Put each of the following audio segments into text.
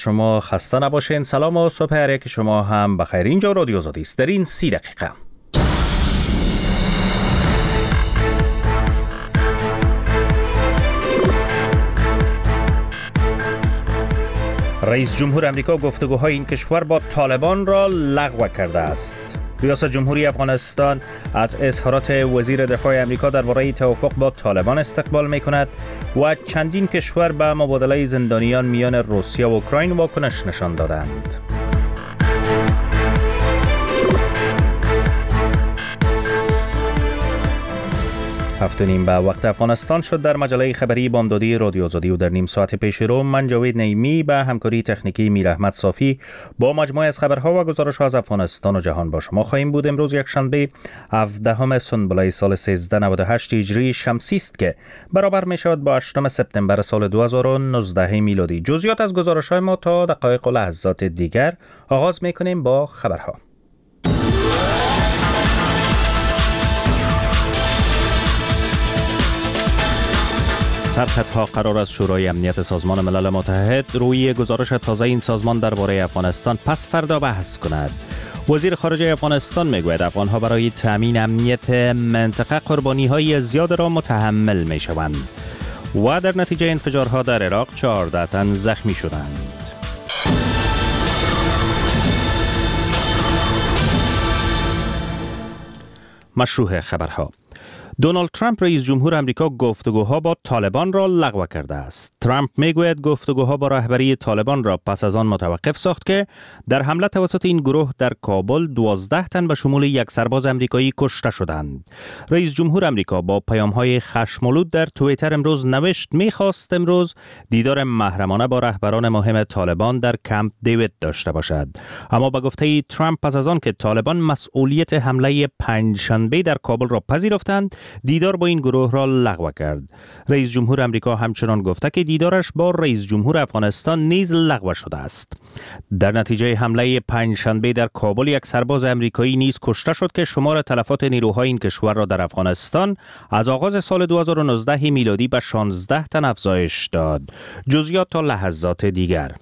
شما خسته نباشین. سلام و صبح هر یک شما هم بخیر. اینجا رادیو آزادی است. در این 30 دقیقه رئیس جمهور امریکا گفتگوهای این کشور با طالبان را لغو کرده است. ریاست جمهوری افغانستان از اظهارات وزیر دفاع امریکا درباره توافق با طالبان استقبال می‌کند و چندین کشور به مبادله زندانیان میان روسیه و اوکراین واکنش نشان دادند. هفت نیم به وقت افغانستان شد. در مجله خبری بامدادی رادیو آزادی و در نیم ساعت پیش رو من جاوید نعیمی به همکاری تکنیکی میر احمد صافی با مجموعه از خبرها و گزارش‌ها از افغانستان و جهان با شما خواهیم بود. امروز یک شنبه 17 سنبله سال 1398 هجری شمسی است که برابر می شود با 8 سپتامبر سال 2019 میلادی. جزئیات از گزارش‌های ما تا دقایق و لحظات دیگر. آغاز می‌کنیم با خبرها. سرخطها قرار است شورای امنیت سازمان ملل متحد روی گزارش تازه این سازمان درباره افغانستان پس فردا بحث کند. وزیر خارجه افغانستان میگوید افغانها برای تامین امنیت منطقه قربانی‌های زیاد را متحمل میشوند و در نتیجه انفجارها در عراق 14 تن زخمی شدند. مشروع خبرها. دونالد ترامپ رئیس جمهور امریکا گفتگوها با طالبان را لغو کرده است. ترامپ میگوید گفتگوها با رهبری طالبان را پس از آن متوقف ساخت که در حمله توسط این گروه در کابل 12 تن به شمول یک سرباز امریکایی کشته شدند. رئیس جمهور امریکا با پیام‌های خشم‌آلود در توییتر امروز نوشت می‌خواست امروز دیدار محرمانه با رهبران مهم طالبان در کمپ دیوید داشته باشد. اما به گفته ترامپ پس از آن که طالبان مسئولیت حمله پنجشنبه در کابل را پذیرفتند، دیدار با این گروه را لغو کرد. رئیس جمهور امریکا همچنان گفته که دیدارش با رئیس جمهور افغانستان نیز لغو شده است. در نتیجه حمله پنجشنبه در کابل یک سرباز امریکایی نیز کشته شد که شمار تلفات نیروهای این کشور را در افغانستان از آغاز سال 2019 میلادی به 16 تن افزایش داد. جزئیات تا لحظات دیگر.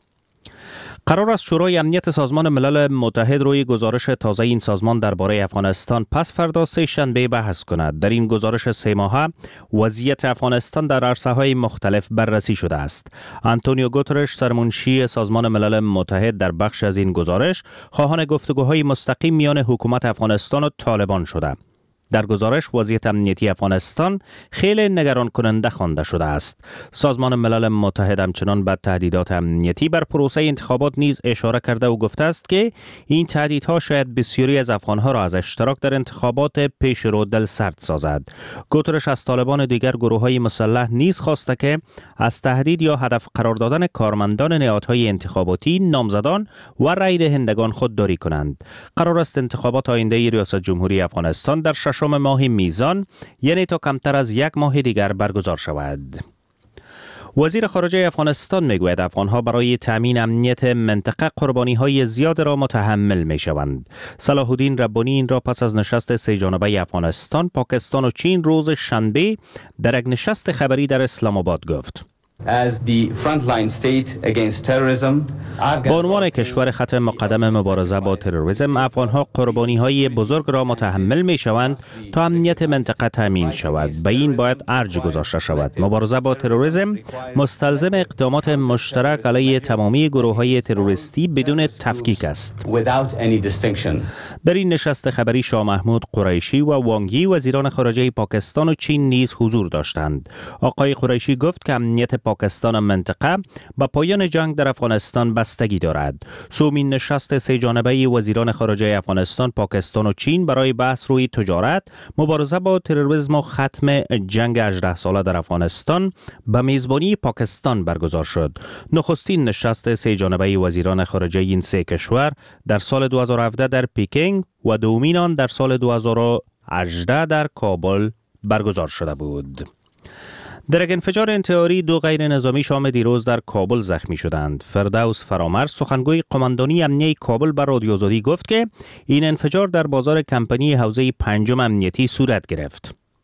قرار است شورای امنیت سازمان ملل متحد روی گزارش تازه این سازمان درباره افغانستان پس فردا سه شنبه بحث کند. در این گزارش 3 ماهه وضعیت افغانستان در عرصه‌های مختلف بررسی شده است. آنتونیو گوترش سرمنشی سازمان ملل متحد در بخش از این گزارش خواهان گفتگوهای مستقیم میان حکومت افغانستان و طالبان شده. در گزارش وضعیت امنیتی افغانستان خیلی نگران کننده خوانده شده است. سازمان ملل متحد همچنان به تهدیدات امنیتی بر پروسه انتخابات نیز اشاره کرده و گفته است که این تهدیدها شاید بسیاری از افغانها را از اشتراک در انتخابات پیش رو دلسرد سازد. گوترش از طالبان دیگر گروه‌های مسلح نیز خواسته که از تهدید یا هدف قرار دادن کارمندان نهادهای انتخاباتی، نامزدان و رای دهندگان خودداری کنند. قرار است انتخابات آینده ریاست جمهوری افغانستان در ششم ماه میزان، یعنی تا کمتر از یک ماه دیگر برگزار شود. وزیر خارجه افغانستان میگوید افغانها برای تامین امنیت منطقه قربانی‌های زیاد را متحمل میشوند. صلاح الدین ربانی این را پس از نشست سه جانبه افغانستان، پاکستان و چین روز شنبه در یک نشست خبری در اسلام آباد گفت. با عنوان کشور خط مقدم مبارزه با تروریسم، افغانها قربانی‌های بزرگ را متحمل می‌شوند تا امنیت منطقه تامین شود. به این باید ارج گذاشته شود. مبارزه با تروریسم مستلزم اقدامات مشترک علیه تمامی گروه‌های تروریستی بدون تفکیک است. در این نشست خبری شاه محمود قریشی و وانگ یی وزیران خارجه پاکستان و چین نیز حضور داشتند. آقای قریشی گفت که امنیت پاکستان منطقه با پایان جنگ در افغانستان بستگی دارد. سومین نشست سه جانبه وزیران خارجه افغانستان، پاکستان و چین برای بحث روی تجارت، مبارزه با تروریسم و ختم جنگ 18 ساله در افغانستان به میزبانی پاکستان برگزار شد. نخستین نشست سه جانبه وزیران خارجه این سه کشور در سال 2017 در پکینگ و دومین آن در سال 2018 در کابل برگزار شده بود. در یک انفجار انتحاری 2 غیر نظامی شام دیروز در کابل زخمی شدند. فردوس فرامرز سخنگوی قماندانی امنیه کابل به رادیو آزادی گفت که این انفجار در بازار کمپانی حوزه 5 امنیتی صورت گرفت.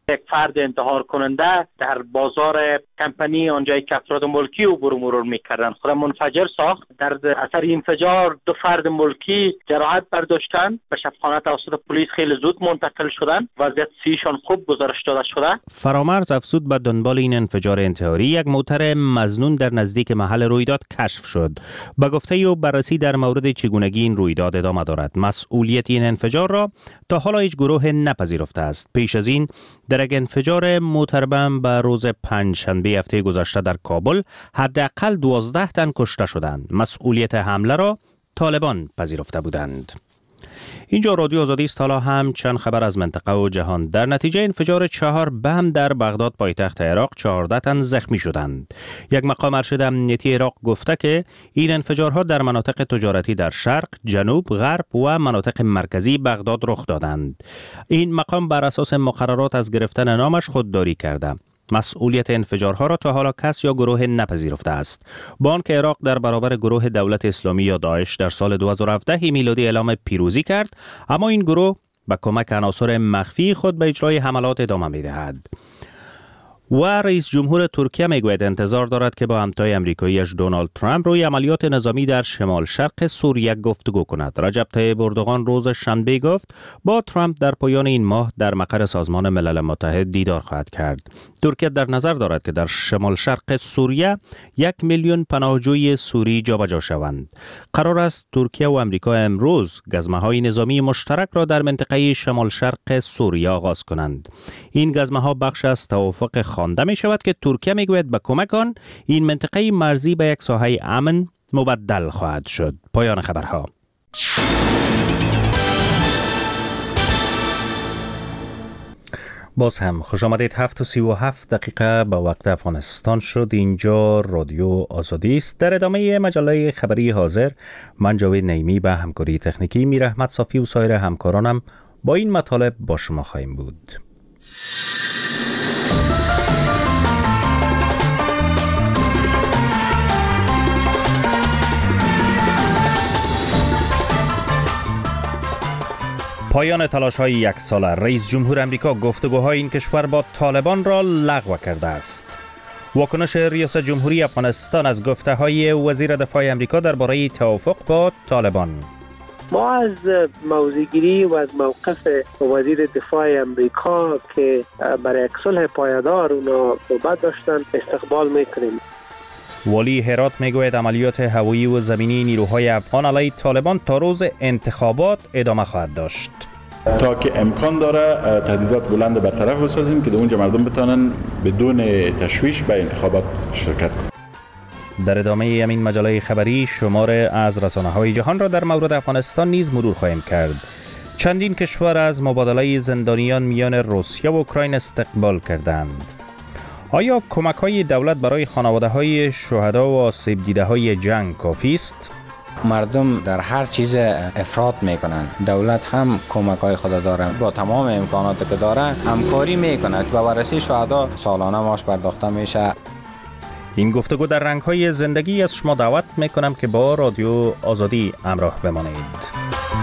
یک فرد انتحار کننده در بازار کمپانی آنجایی که افراد ملکی عبور و مرور میکردن خود منفجر ساخت. در اثر انفجار 2 فرد ملکی جراحت برداشتند، به شفاخانه توسط پلیس خیلی زود منتقل شدند. وضعیت سیشان خوب گزارش داده شده. فرامرز افزود به دنبال این انفجار انتحاری یک موتر مظنون در نزدیک محل رویداد کشف شد. به گفته او بررسی در مورد چگونگی این رویداد ادامه دارد. مسئولیت این انفجار را تا حالا هیچ گروه نپذیرفته است. پیش از این در یک انفجار موتر بم به روز پنجشنبه هفته گذشته در کابل حداقل 12 تن کشته شدند. مسئولیت حمله را طالبان پذیرفته بودند. اینجا رادیو آزادی است. حالا هم چند خبر از منطقه و جهان. در نتیجه انفجار 4 بم در بغداد پایتخت عراق 14 تن زخمی شدند. یک مقام ارشد امنیتی عراق گفته که این انفجارها در مناطق تجارتی در شرق، جنوب، غرب و مناطق مرکزی بغداد رخ دادند. این مقام بر اساس مقررات از گرفتن نامش خودداری کرده. مسئولیت انفجارها را تا حالا کس یا گروه نپذیرفته است. بانک عراق در برابر گروه دولت اسلامی یا داعش در سال 2017 میلادی اعلام پیروزی کرد، اما این گروه با کمک عناصر مخفی خود به اجرای حملات ادامه می‌دهد. و رئیس جمهور ترکیه میگوید انتظار دارد که با همتای امریکاییش دونالد ترامپ روی عملیات نظامی در شمال شرق سوریه گفتگو کند. رجب طیب اردوغان روز شنبه گفت با ترامپ در پایان این ماه در مقر سازمان ملل متحد دیدار خواهد کرد. ترکیه در نظر دارد که در شمال شرق سوریه 1 میلیون پناهجوی سوری جابجا شوند. قرار است ترکیه و امریکا امروز گزمه‌های نظامی مشترک را در منطقه شمال شرق سوریه آغاز کنند. این گزمه‌ها بخش از توافق خوانده می شود که ترکیه می گوید به کمک آن این منطقه مرزی به یک ساحه امن مبدل خواهد شد. پایان خبرها. باز هم خوش آمدید. 7:37 به وقت افغانستان شد. اینجا رادیو آزادی است. در ادامه مجله خبری حاضر من جاوید نعیمی به همکاری تکنیکی میر احمد صافی و سایر همکارانم با این مطالب با شما خواهیم بود. پایان تلاش‌های 1 ساله. رئیس جمهور امریکا گفتگوهای این کشور با طالبان را لغو کرده است. واکنش ریاست جمهوری افغانستان از گفته‌های وزیر دفاع امریکا درباره توافق با طالبان. ما از موضع‌گیری و از موقف وزیر دفاع امریکا که برای یک صلح پایدار اونا صحبت داشتن استقبال می‌کنیم. والی هرات میگوید عملیات هوایی و زمینی نیروهای افغان علیه طالبان تا روز انتخابات ادامه خواهد داشت. تا که امکان داره تهدیدات بلند برطرف بسازیم که در اونجا مردم بتانن بدون تشویش به انتخابات شرکت کنند. در ادامه همین مجله خبری شمار از رسانه‌های جهان را در مورد افغانستان نیز مرور خواهیم کرد. چندین کشور از مبادله زندانیان میان روسیه و اوکراین استقبال کردند. آیا کمک‌های دولت برای خانواده‌های شهدا و آسیب دیده‌های جنگ کافی است؟ مردم در هر چیز افراط میکنند. دولت هم کمک‌های خود داره، با تمام امکاناتی که داره همکاری میکند و وارثی شهدا سالانه معاش پرداخته میشه. این گفتگو در رنگ‌های زندگی از شما دعوت میکنم که با رادیو آزادی همراه بمانید.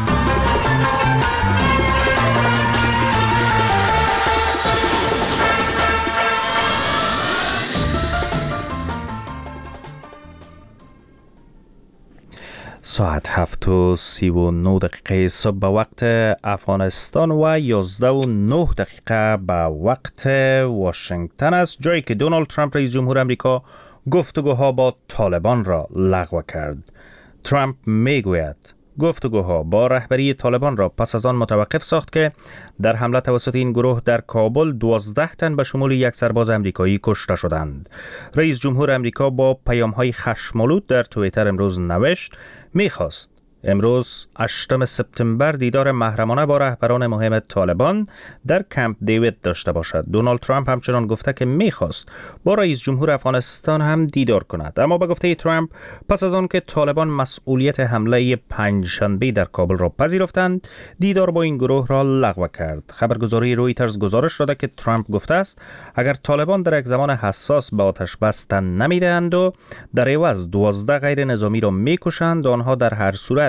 ساعت 7:39 صبح به وقت افغانستان و 11:09 به وقت واشنگتن است، جایی که دونالد ترامپ رئیس جمهور امریکا گفتگوها با طالبان را لغو کرد. ترامپ میگوید گفتگوها با رهبری طالبان را پس از آن متوقف ساخت که در حمله توسط این گروه در کابل 12 تن به شمول یک سرباز امریکایی کشته شدند. رئیس جمهور امریکا با پیام‌های خشم‌آلود در توییتر امروز نوشت می‌خواست امروز 8 سپتامبر دیدار محرمانه با رهبران مهم طالبان در کمپ دیوید داشته باشد. دونالد ترامپ همچنان گفته که می‌خواست با رئیس جمهور افغانستان هم دیدار کند، اما به گفته ترامپ پس از آن که طالبان مسئولیت حمله پنجشنبه در کابل را پذیرفتند، دیدار با این گروه را لغو کرد. خبرگزاری رویترز گزارش داده که ترامپ گفته است اگر طالبان در یک زمان حساس به آتش بستن نمی‌دهند و در عوض 12 غیر نظامی را می‌کشند، آنها در هر صورت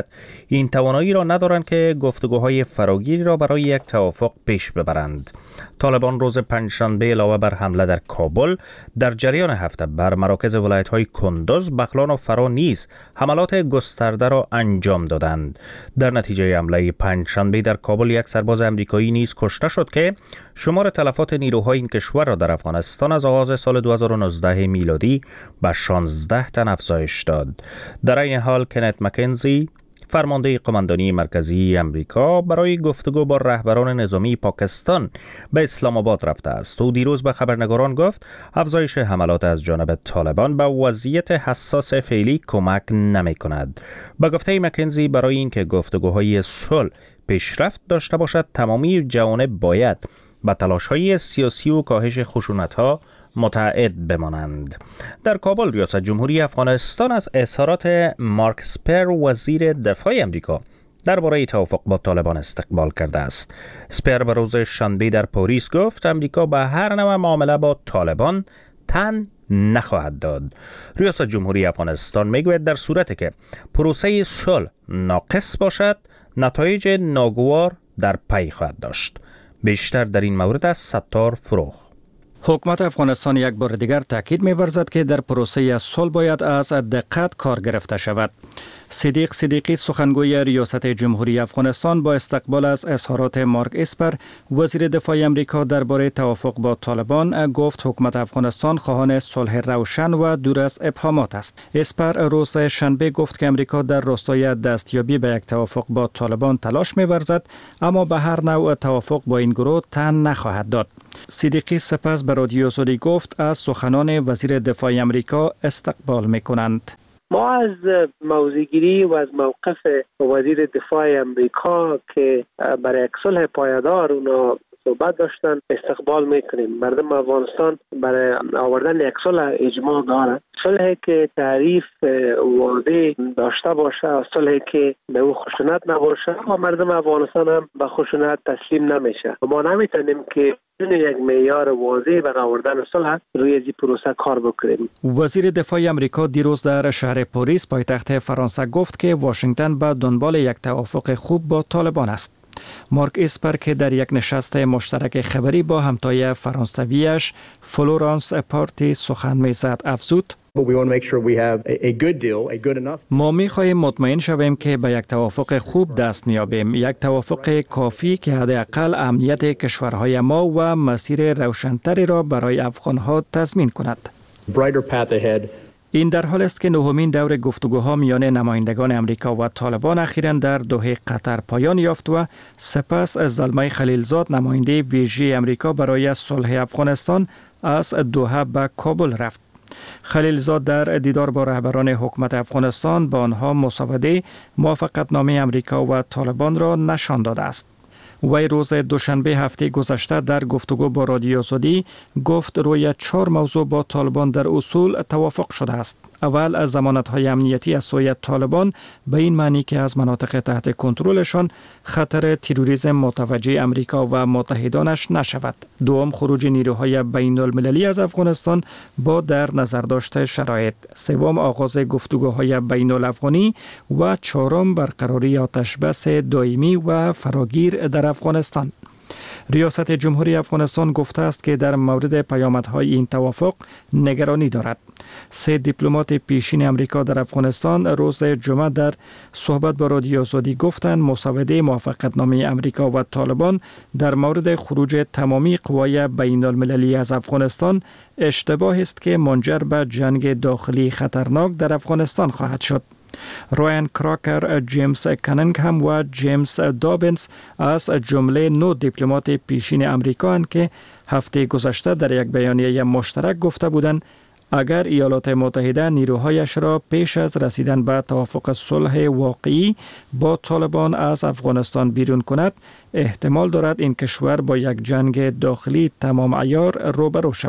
میگوید این توانایی را ندارند که گفتگوهای فراگیری را برای یک توافق پیش ببرند. طالبان روز پنجشنبه علاوه بر حمله در کابل در جریان هفته بر مراکز ولایت‌های کندوز، بغلان و فرا نیز حملات گسترده را انجام دادند. در نتیجه حمله پنجشنبه در کابل یک سرباز امریکایی نیز کشته شد که شمار تلفات نیروهای این کشور را در افغانستان از آغاز سال 2019 میلادی به 16 تن افزایش داد. در این حال کنت مکنزی، فرمانده قماندانی مرکزی امریکا، برای گفتگو با رهبران نظامی پاکستان به اسلام آباد رفته است. او دیروز به خبرنگاران گفت افزایش حملات از جانب طالبان به وضعیت حساس فعلی کمک نمی کند. با گفته مکنزی برای اینکه گفتگوهای صلح پیشرفت داشته باشد تمامی جوانب باید به تلاش‌های سیاسی و کاهش خشونت‌ها متعهد بمانند. در کابل ریاست جمهوری افغانستان از اظهارات مارک اسپر وزیر دفاع امریکا درباره توافق با طالبان استقبال کرده است. اسپر به روز شنبه در پاریس گفت امریکا به هر نوع معامله با طالبان تن نخواهد داد. ریاست جمهوری افغانستان میگوید در صورتی که پروسه صلح ناقص باشد نتایج ناگوار در پی خواهد داشت. بیشتر در این مورد از ستار فروغ. حکومت افغانستان یک بار دیگر تاکید می‌ورزد که در پروسه صلح باید از دقت کار گرفته شود. صدیق صدیقی سخنگوی ریاست جمهوری افغانستان با استقبال از اظهارات مارک اسپر وزیر دفاع امریکا درباره توافق با طالبان گفت حکومت افغانستان خواهان صلح روشن و دور از ابهامات است. اسپر روز شنبه گفت که امریکا در راستای دستیابی به یک توافق با طالبان تلاش می‌ورزد اما به هر نوع توافق با این گروه تن نخواهد داد. صدیقی سپس به رادیو آزادی گفت از سخنان وزیر دفاع امریکا استقبال می‌کنند. ما از موضع‌گیری و از موقف وزیر دفاع امریکا که برای صلح پایدار اونا صحبت داشتن استقبال میکنیم. مردم افغانستان برای آوردن یک صلح اجماع داره، صلحی که تعریف واضح داشته باشه، صلحی که به او خشونت نباشه و مردم افغانستان هم به خشونت تسلیم نمیشه. ما نمیتونیم که بدون یک معیار واضح برای آوردن صلح روی این پروسه کار بکنیم. وزیر دفاع امریکا دیروز در شهر پاریس پایتخت فرانسه گفت که واشنگتن به دنبال یک توافق خوب با طالبان است. مارک اسپر که در یک نشست مشترک خبری با همتای فرانسویش فلورانس پارتی سخن می‌زد افزود: ما می‌خواهیم مطمئن شویم که به یک توافق خوب دست می‌یابیم، یک توافق کافی که حداقل امنیت کشورهای ما و مسیر روشن‌تری را برای افغان‌ها تضمین کند. این در حال است که نهمین دور گفتگوها میان نمایندگان امریکا و طالبان اخیراً در دوحه قطر پایان یافت و سپس زلمه خلیلزاد نماینده ویژه امریکا برای صلح افغانستان از دوحه به کابل رفت. خلیلزاد در دیدار با رهبران حکومت افغانستان با آنها مسوده موافقتنامه امریکا و طالبان را نشان داده است. وی روز دوشنبه هفته گذشته در گفتگو با رادیو آزادی گفت روی 4 موضوع با طالبان در اصول توافق شده است. اول از ضمانت‌های امنیتی از سوی طالبان به این معنی که از مناطق تحت کنترلشان خطر تروریسم متوجه امریکا و متحدانش نشود. دوم خروج نیروهای بین‌المللی از افغانستان با در نظر داشته شرایط. سوم آغاز گفتگوهای بین‌الافغانی و چهارم برقراری آتشبس دائمی و فراگیر در افغانستان. ریاست جمهوری افغانستان گفته است که در مورد پیامدهای این توافق نگرانی دارد. 3 دیپلمات پیشین امریکا در افغانستان روز جمعه در صحبت با رادیو آزادی گفتند مسوده موافقتنامه امریکا و طالبان در مورد خروج تمامی قوای بین المللی از افغانستان اشتباه است که منجر به جنگ داخلی خطرناک در افغانستان خواهد شد. رایان کراکر، جیمز کنینگهم و جیمز دابینز از جمله 9 دیپلمات پیشین امریکا اند که هفته گذشته در یک بیانیه مشترک گفته بودند اگر ایالات متحده نیروهایش را پیش از رسیدن به توافق صلح واقعی با طالبان از افغانستان بیرون کند، احتمال دارد این کشور با یک جنگ داخلی تمام عیار روبرو شود.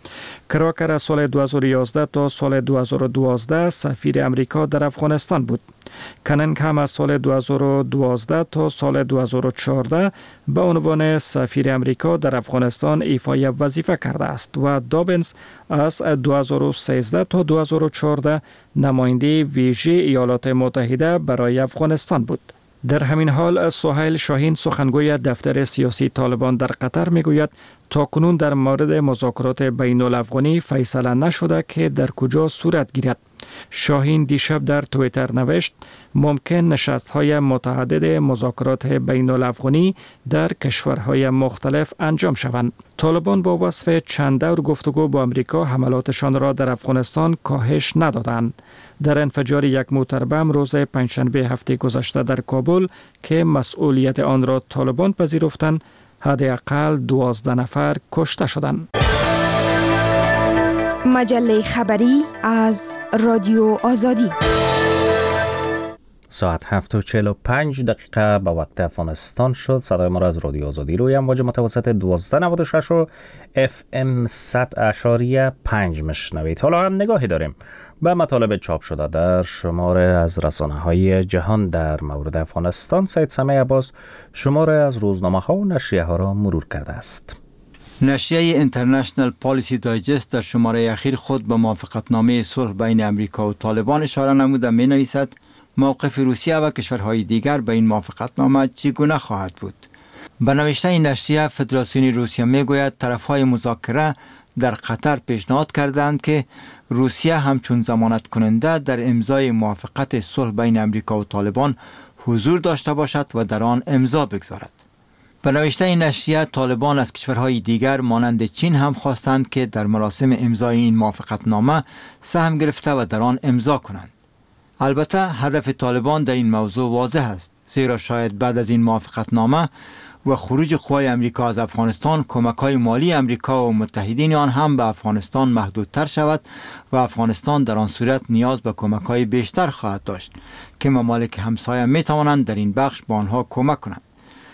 کراکر از سال 2011 تا سال 2012 سفیر امریکا در افغانستان بود. کننگ هم از سال 2012 تا سال 2014 به عنوان سفیر امریکا در افغانستان ایفای وظیفه کرده است و دابنز از 2013 تا 2014 نماینده ویژه ایالات متحده برای افغانستان بود. در همین حال سهیل شاهین سخنگوی دفتر سیاسی طالبان در قطر میگوید تاکنون در مورد مذاکرات بین الافغانی فیصله نشده که در کجا صورت گیرد. شاهین دیشب در توییتر نوشت ممکن نشست‌های متعدد مذاکرات بین الافغانی در کشورهای مختلف انجام شوند. طالبان با وصف چند دور گفتگو با امریکا حملاتشان را در افغانستان کاهش ندادند. در انفجار یک موتر بم روز پنجشنبه هفته گذشته در کابل که مسئولیت آن را طالبان پذیرفتند، حداقل 12 نفر کشته شدند. مجله خبری از رادیو آزادی. ساعت 7:45 به وقت افغانستان شد. صدای ما را از رادیو آزادی روی امواج متوسط 1296 و FM 100.5 میشنوید. حالا هم نگاهی داریم به مطالب چاپ شده در شماره از رسانه‌های جهان در مورد افغانستان. سید سمیع عباس شماره از روزنامه‌ها و نشریه‌ها را مرور کرده است. نشریه اینترنشنل پالیسی دایجست در شماره اخیر خود به موافقتنامه صلح بین امریکا و طالبان اشاره نموده می نویسد موقف روسیه و کشورهای دیگر به این موافقتنامه چگونه خواهد بود. به نوشته این نشریه فدراسیون روسیه می گوید طرفهای مذاکره در قطر پیشنهاد کردند که روسیه همچون ضمانت کننده در امضای موافقت صلح بین امریکا و طالبان حضور داشته باشد و در آن امضا بگذارد. به نوشته این نشریه طالبان از کشورهای دیگر مانند چین هم خواستند که در مراسم امضای این موافقتنامه سهم گرفته و در آن امضا کنند. البته هدف طالبان در این موضوع واضح است، زیرا شاید بعد از این موافقتنامه و خروج قوای امریکا از افغانستان کمک‌های مالی امریکا و متحدین آن هم به افغانستان محدودتر شود و افغانستان در آن صورت نیاز به کمک‌های بیشتر خواهد داشت که ممالک همسایه می‌توانند در این بخش به آنها کمک کنند.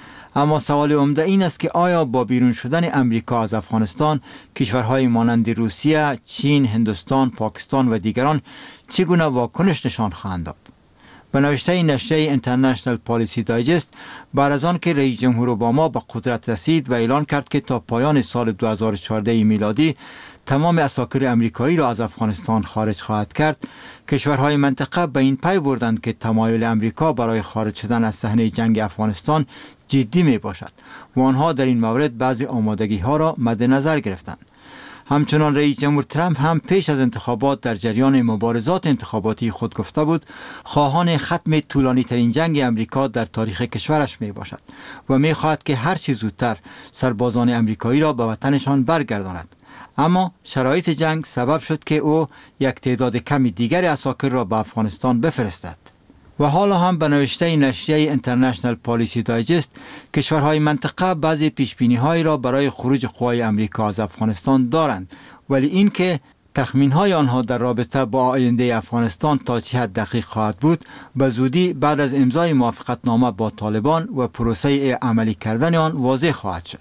اما سوال عمده این است که آیا با بیرون شدن امریکا از افغانستان کشورهای مانند روسیه، چین، هندوستان، پاکستان و دیگران چگونه واکنش نشان خواهند داد؟ به نوشته این نشریه اینترنشنل پالیسی دایجست بعد از آن که رئیس جمهور اوباما به قدرت رسید و اعلان کرد که تا پایان سال 2014 میلادی تمام عساکر امریکایی را از افغانستان خارج خواهد کرد، کشورهای منطقه به این پی بردند که تمایل امریکا برای خارج شدن از صحنه جنگ افغانستان جدی می باشد و آنها در این مورد بعضی آمادگی ها را مد نظر گرفتند. همچنان رئیس جمهور ترامپ هم پیش از انتخابات در جریان مبارزات انتخاباتی خود گفته بود خواهان ختم طولانی ترین جنگ امریکا در تاریخ کشورش می باشد و می خواهد که هر چه زودتر سربازان امریکایی را به وطنشان برگرداند. اما شرایط جنگ سبب شد که او یک تعداد کمی دیگر عساکر را به افغانستان بفرستد. و حالا هم به نوشته نشریه اینترنشنل پالیسی دایجست کشورهای منطقه بعضی پیشبینی‌هایی را برای خروج قوای امریکا از افغانستان دارند، ولی این که تخمین‌های آنها در رابطه با آینده افغانستان تا چه حد دقیق خواهد بود به زودی بعد از امضای موافقتنامه با طالبان و پروسه عملی کردن آن واضح خواهد شد.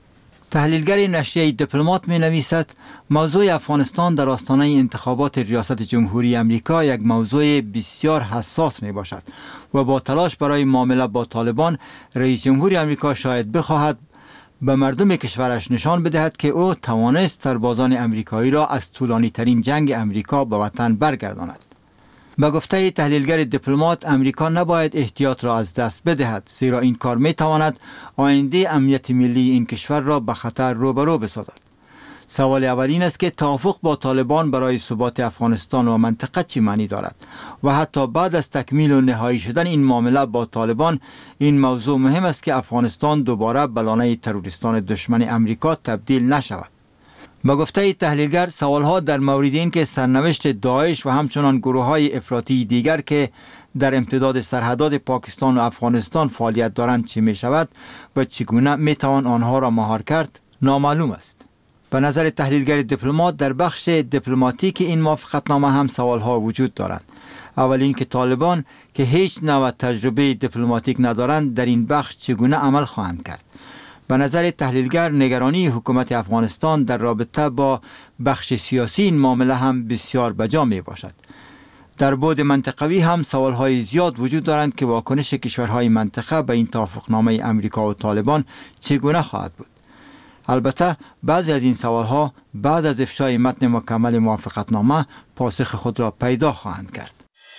تحلیلگر نشریه دیپلمات می نویسد موضوع افغانستان در آستانه انتخابات ریاست جمهوری امریکا یک موضوع بسیار حساس می باشد و با تلاش برای معامله با طالبان رئیس جمهوری امریکا شاید بخواهد به مردم کشورش نشان بدهد که او توانست سربازان امریکایی را از طولانی ترین جنگ امریکا به وطن برگرداند. به گفته تحلیلگر دیپلمات امریکا نباید احتیاط را از دست بدهد، زیرا این کار می تواند آینده امنیت ملی این کشور را به خطر روبرو بسازد. سوال اول این است که توافق با طالبان برای ثبات افغانستان و منطقه چه معنی دارد و حتی بعد از تکمیل و نهایی شدن این معامله با طالبان این موضوع مهم است که افغانستان دوباره به لانه تروریستان دشمن امریکا تبدیل نشود. با گفته تحلیلگر سوالها در مورد این که سرنوشت داعش و همچنان گروه‌های افراطی دیگر که در امتداد سرحدات پاکستان و افغانستان فعالیت دارند چه می شود و چگونه می توان آنها را مهار کرد نامعلوم است. به نظر تحلیلگر دیپلمات در بخش دیپلماتیک این موافقتنامه هم سوالها وجود دارند. اول این که طالبان که هیچ نوع تجربه دیپلماتیک ندارند در این بخش چگونه عمل خواهند کرد. به نظر تحلیلگر نگرانی حکومت افغانستان در رابطه با بخش سیاسی این معامله هم بسیار بجا می باشد. در بعد منطقوی هم سوالهای زیاد وجود دارند که واکنش کشورهای منطقه به این توافقنامه امریکا و طالبان چگونه خواهد بود. البته بعضی از این سوالها بعد از افشای متن مکمل موافقتنامه پاسخ خود را پیدا خواهند کرد.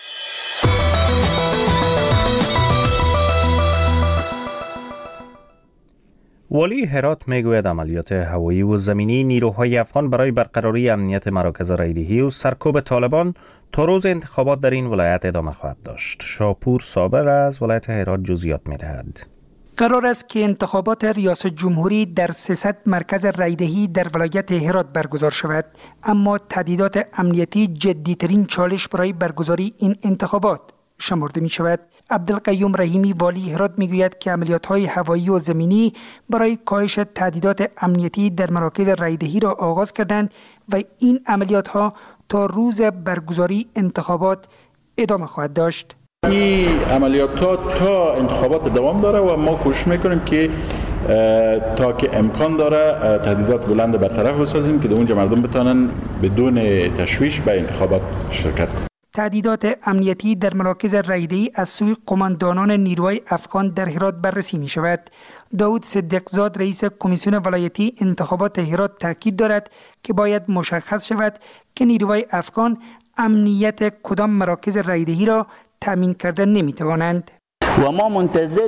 والی هرات میگوید عملیات هوایی و زمینی نیروهای افغان برای برقراری امنیت مراکز رایدهی و سرکوب طالبان تا روز انتخابات در این ولایت ادامه خواهد داشت. شاپور صابر از ولایت هرات جزئیات می‌دهد. قرار است که انتخابات ریاست جمهوری در 300 مرکز رایدهی در ولایت هرات برگزار شود، اما تهدیدات امنیتی جدی‌ترین چالش برای برگزاری این انتخابات شمرده می شود. عبدالقیوم رحیمی والی هرات می گوید که عملیات‌های هوایی و زمینی برای کاهش تهدیدات امنیتی در مراکز رایدهی را آغاز کردند و این عملیات‌ها تا روز برگزاری انتخابات ادامه خواهد داشت. این عملیات تا انتخابات دوام داره و ما کوشش میکنیم که تا که امکان داره تهدیدات بلند برطرف بسازیم که در اونجا مردم بتونن بدون تشویش به انتخابات شرکت کنند. تهدیدات امنیتی در مراکز رایدهی از سوی قماندانان نیروهای افغان در هرات بررسی می شود. داود صدیقزاد رئیس کمیسیون ولایتی انتخابات هرات تاکید دارد که باید مشخص شود که نیروهای افغان امنیت کدام مراکز رایدهی را تامین کردن نمی توانند. و ما منتظر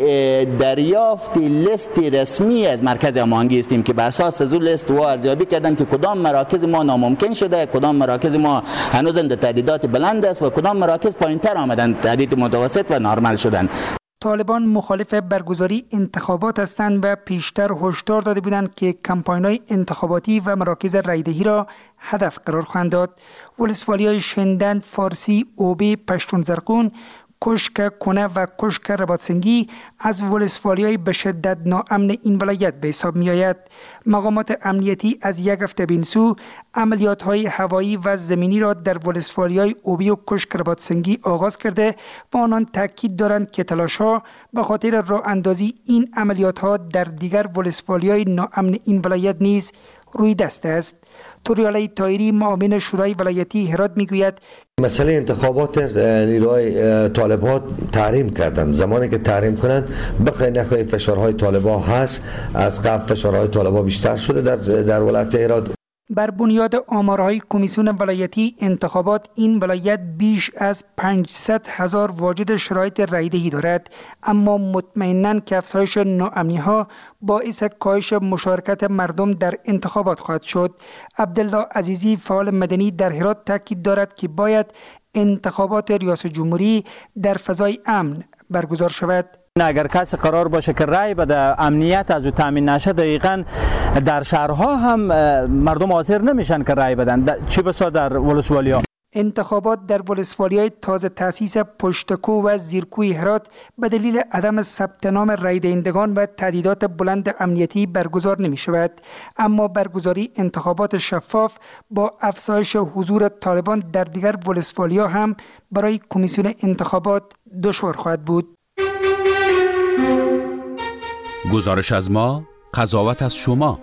دریافت لیست رسمی از مرکز هماهنگی هستیم که به اساس از اون لیست و ارزیابی کردن که کدام مراکز ما ناممکن شده، کدام مراکز ما هنوز در تهدیدات بلند است و کدام مراکز پایین‌تر آمدن، تهدید متوسط و نرمال شدن. طالبان مخالف برگزاری انتخابات هستند و پیشتر هشدار داده بودند که کمپاین‌های انتخاباتی و مراکز رایدهی را هدف قرار خواهند داد. ولسوالی‌های شندند، فارسی، اوبی، پشتون زرقون، کشک کنه و کشک رباطسنگی از ولسوالی‌های به شدت ناامن این ولایت به حساب می آید. مقامات امنیتی از یک هفته به این سو عملیات‌های هوایی و زمینی را در ولسوالی‌های اوبی و کشک رباطسنگی آغاز کرده و آنان تاکید دارند که تلاش‌ها به خاطر راه اندازی این عملیات‌ها در دیگر ولسوالی‌های ناامن این ولایت نیز روی دست است. توریالی طاهری معاون شورای ولایتی هرات میگوید مسئله انتخابات نیروهای طالبان تحریم کردن. زمانی که تحریم کنند بخوای نخوای فشارهای طالبان هست، از قبل فشارهای طالبان بیشتر شده در ولایت هرات. بر بنیاد آمارهای کمیسیون ولایتی انتخابات این ولایت بیش از 500,000 واجد شرایط رایدهی دارد، اما مطمئناً که افزایش ناامنی‌ها باعث کاهش مشارکت مردم در انتخابات خواهد شد. عبدالله عزیزی فعال مدنی در هرات تاکید دارد که باید انتخابات ریاست جمهوری در فضای امن برگزار شود. اگر کسی قرار باشه که رای بده امنیت از او تامین نشه، دقیقاً در شهرها هم مردم حاضر نمیشن که رای بدن، چه بسا در ولسوالی‌ها. انتخابات در ولسوالی‌های تازه تأسیس پشتکو و زیرکوی هرات به دلیل عدم ثبت نام رای دهندگان و تهدیدات بلند امنیتی برگزار نمی شود، اما برگزاری انتخابات شفاف با افزایش حضور طالبان در دیگر ولسوالی‌ها هم برای کمیسیون انتخابات دشوار خواهد بود. گزارش از ما، قضاوت از شما.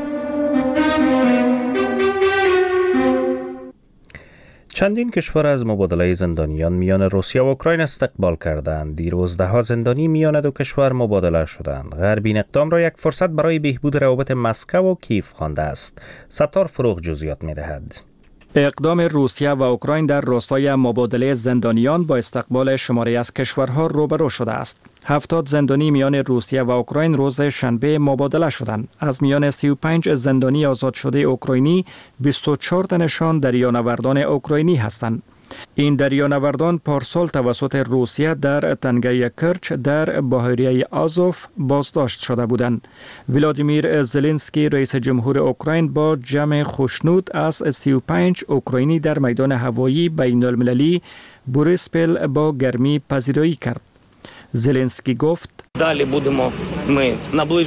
چندین کشور از مبادله زندانیان میان روسیه و اوکراین استقبال کردند. دیروز 10 زندانی میان دو کشور مبادله شدند. غرب این اقدام را یک فرصت برای بهبود روابط مسکو و کیف خوانده است. ستار فروغ جزئیات می‌دهد. اقدام روسیه و اوکراین در راستای مبادله زندانیان با استقبال شماری از کشورها روبرو شده است. 70 زندانی میان روسیه و اوکراین روز شنبه مبادله شدند. از میان 35 زندانی آزاد شده اوکراینی، 24 تنشان دریانوردان اوکراینی هستند. این دریانوردان پارسال توسط روسیه در تنگه کرچ در بحیره آزوف بازداشت شده بودند. ولادیمیر زلنسکی رئیس جمهور اوکراین با جمع خوشنود از 35 اوکراینی در میدان هوایی بین المللی بوریسپل با گرمی پذیرایی کرد. زلنسکی گفت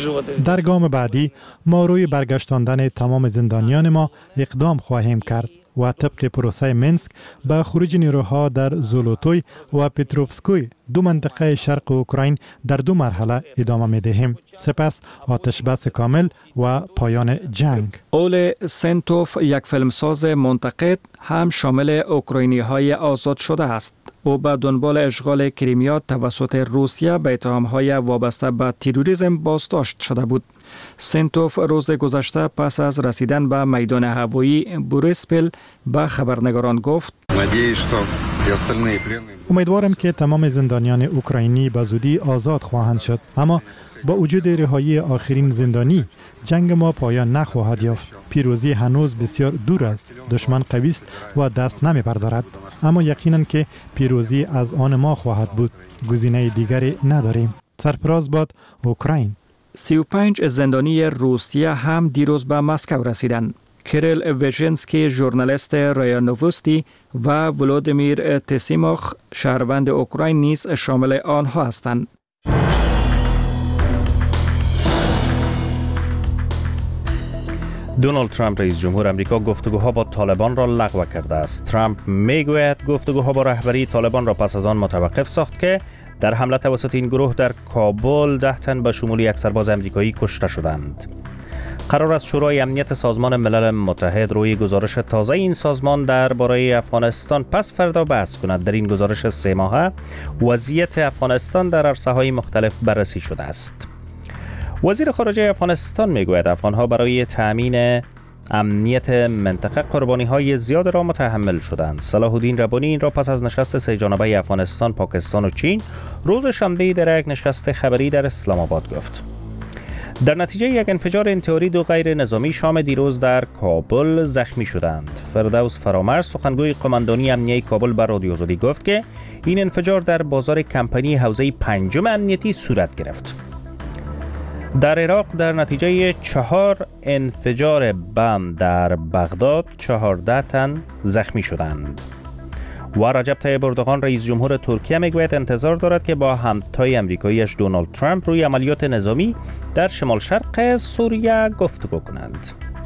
در گام بعدی ما روی برگشتاندن تمام زندانیان ما اقدام خواهیم کرد. و طبق پروسه مینسک به خروج نیروها در زولوتوی و پتروفسکوی دو منطقه شرق اوکراین در 2 مرحله ادامه می دهیم. سپس آتش بس کامل و پایان جنگ. اول سنتوف، یک فیلمساز منتقد، هم شامل اوکراینی های آزاد شده است. او به دنبال اشغال کریمیا توسط روسیه به اتهام‌های وابسته به تروریسم بازداشت شده بود. سنتوف روز گذشته پس از رسیدن به میدان هوایی بوریسپل به خبرنگاران گفت: امیدوارم که تمام زندانیان اوکراینی به زودی آزاد خواهند شد، اما با وجود رهایی آخرین زندانی جنگ ما پایان نخواهد یافت. پیروزی هنوز بسیار دور است. دشمن قوی است و دست نمی‌پردارد، اما یقیناً که پیروزی از آن ما خواهد بود. گزینه دیگری نداریم. سرفراز باد اوکراین. 35 زندانی روسیه هم دیروز به مسکو رسیدند. کریل ویژنسکی، ژورنالیست رایا نووستی، و ولودیمیر تسیموخ، شهروند اوکراین نیز شامل آنها هستند. دونالد ترامپ رئیس جمهور آمریکا گفتگوها با طالبان را لغو کرده است. ترامپ میگوید گفتگوها با رهبری طالبان را پس از آن متوقف ساخت که در حمله توسط این گروه در کابل 10 تن به شمول یک سرباز آمریکایی کشته شدند. قرار است شورای امنیت سازمان ملل متحد روی گزارش تازه این سازمان درباره افغانستان پس فردا بحث کند. در این گزارش 3 ماهه وضعیت افغانستان در عرصه‌های مختلف بررسی شده است. وزیر خارجه افغانستان میگوید افغانها برای تأمین امنیت منطقه قربانی‌های زیاد را متحمل شدند. صلاح الدین ربانی این را پس از نشست 3 جانبه افغانستان، پاکستان و چین روز شنبه در یک نشست خبری در اسلام آباد گفت. در نتیجه یک انفجار انتحاری 2 غیر نظامی شام دیروز در کابل زخمی شدند. فردوس فرامرز، سخنگوی قماندانی امنیه کابل، به رادیو آزادی گفت که این انفجار در بازار کمپانی حوزه 5 امنیتی صورت گرفت. در عراق در نتیجه 4 انفجار بم در بغداد 14 تن زخمی شدند. و رجب طیب اردوغان، رئیس جمهور ترکیه، میگوید انتظار دارد که با همتای آمریکاییش دونالد ترامپ روی عملیات نظامی در شمال شرق سوریه گفتگو کنند.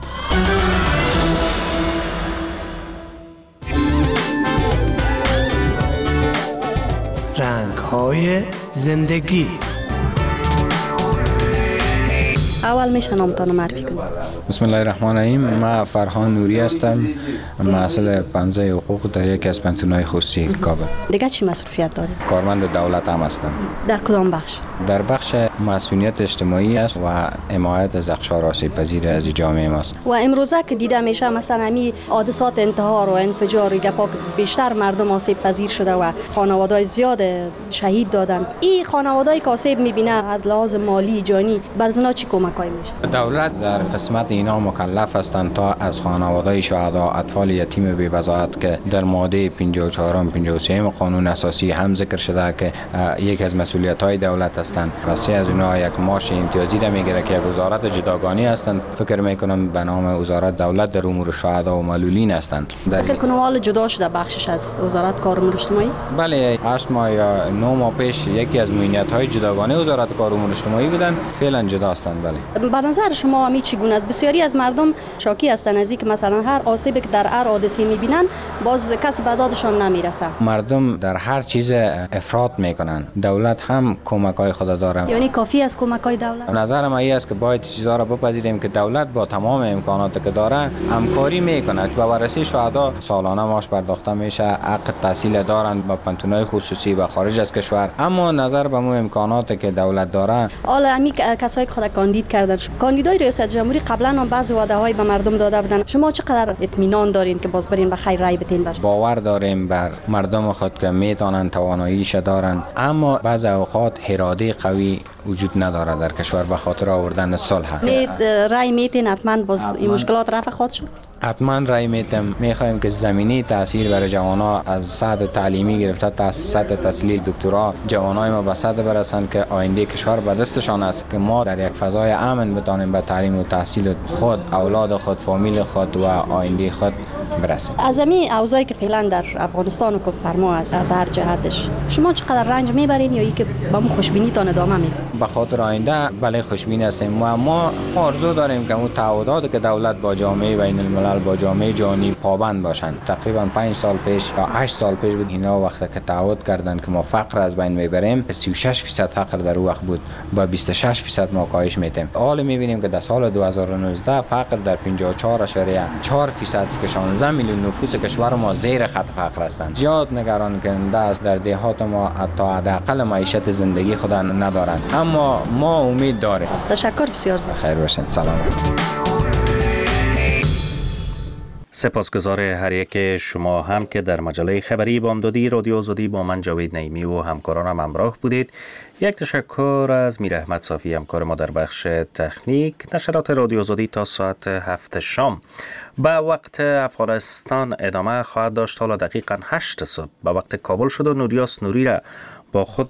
رنگ‌های زندگی. اول میشه نامتان معرفی کنید؟ بسم الله الرحمن الرحیم. من فرهان نوری هستم، مسئول پنزه حقوق در یکی از پنتونهای خصوصی کابل. دیگه چی مسئولیت دارید؟ کارمند دولت هم هستم. در کدام بخش؟ در بخش مسئولیت اجتماعی است و حمایت از اقشار آسیب پذیر از جامعه ماست. و امروزه که دیده میشه مثلا همین حادثات انتحار و انفجار گپا بیشتر مردم آسیب پذیر شده و خانواده‌های زیاد شهید دادن. این خانواده‌ای که آسیب می‌بینه از لحاظ مالی جانی برزنا چی کمکایی میشه؟ دولت در قسمت اینا مکلف هستند تا از خانواده‌های شهدا، اطفال یتیم بی‌بضاعت که در ماده 54 و 53 قانون اساسی هم ذکر شده که یک از مسئولیت‌های دولت هستند. راستی از اونها یک معاش امتیازی را میگیره که یک وزارت جداگانه هستند. فکر میکنم به نام وزارت دولت در امور شهدا و معلولین هستند. فکر کنم حال جدا شده بخشش از وزارت کار امور اجتماعی؟ بله، 8 ماه یا 9 ماه پیش یکی از معینیت‌های جداگانه وزارت کار امور اجتماعی بودند، فعلا جدا هستند. بله. به نظر شما همی چگونه است؟ بسیاری از مردم شاکی هستند از اینکه مثلا هر آسیبی که در هر حادثه میبینن باز کس به دادشان نمیرسه. مردم در هر چیز افراط میکنن. دولت هم کمک‌های خود داره. یعنی کافی است کمک‌های دولت؟ نظر من این است که باید چیزا را بپذیریم که دولت با تمام امکاناتی که داره همکاری میکند. به ورثه شهدا سالانه معاش پرداخته میشه، حق تحصیل دارند با پنتونهای خصوصی و خارج از کشور. اما نظر به مو امکاناتی که دولت داره، حالا همین کسایی که خود کاندید کردن، کاندیدای ریاست جمهوری قبلا هم بعضی وعده‌های به مردم داده بودن. شما چقدر اطمینان دارین که باز برین به خیر رای بدین؟ باور داریم بر مردم خود که میتونن تواناییش دارن، اما بعضی اوقات اراده قوی وجود نداره در کشور به خاطر آوردن صلح. رای میتین حتما باز این مشکلات رفع خواهد شد؟ حتما رای میتم. میخوایم که زمینه تاثیر برای جوانان از سطح تعلیمی گرفته تا سطح تحصیل دکترا جوانای ما به سطح برسن که آینده کشور به دستشان است که ما در یک فضای امن بتانیم به تعلیم و تحصیل خود، اولاد خود، فامیل خود و آینده خود برسیم. از همین اوضاعی که فعلا در افغانستان حکم فرما است از هر جهتش، شما چقدر رنج میبرین یا اینکه با خوشبینیتان ادامه میدین؟ به خاطر آینده بله خوشبین هستیم. ما آرزو داریم که اون تعهدات که دولت با جامعه بین الملل با جامعه جهانی پابند باشند. تقریبا 5 سال پیش یا 8 سال پیش بود اینا وقتی که تعهد کردن که ما فقر از بین میبریم، 36% فقر در اون وقت بود، با 26% ما کاهش میتیم. حال میبینیم که در سال 2019 فقر در 54.4% که 16 میلیون نفوس کشور ما زیر خط فقر هستند. زیاد نگران کننده است. در دهات ما حتی حداقل معیشت زندگی خود ندارند، اما ما امید داریم. تشکر بسیار. خیر باشین. سلام. سپاسگزار هر یک شما هم که در مجله خبری بامدادی رادیو آزادی با من جاوید نعیمی و همکارانم همراه بودید. یک تشکر از میر احمد صافی همکار ما در بخش تکنیک. نشرات رادیو آزادی تا ساعت 7 شام به وقت افغانستان ادامه خواهد داشت. حالا دقیقاً 8 صبح به وقت کابل شد و نوریاس نوری را با خود